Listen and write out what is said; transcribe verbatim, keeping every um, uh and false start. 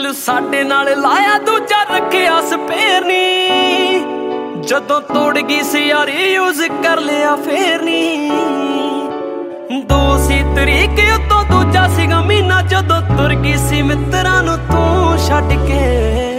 ਦਿਲ ਸਾਡੇ ਨਾਲ ਲਾਇਆ ਦੂਜਾ ਰੱਖਿਆ ਸਪੇਰ ਨੀ। ਜਦੋਂ ਤੋੜ ਗਈ ਸੀ ਯਾਰੀ ਯੂਜ਼ ਕਰ ਲਿਆ ਫੇਰ ਨੀ। ਦੋ ਸੀ ਤਰੀਕ ਉਤੋਂ ਦੂਜਾ ਸੀਗਾ ਮਹੀਨਾ ਜਦੋਂ ਤੁਰ ਗਈ ਸੀ ਮਿੱਤਰਾਂ ਨੂੰ ਤੂੰ ਛੱਡ ਕੇ।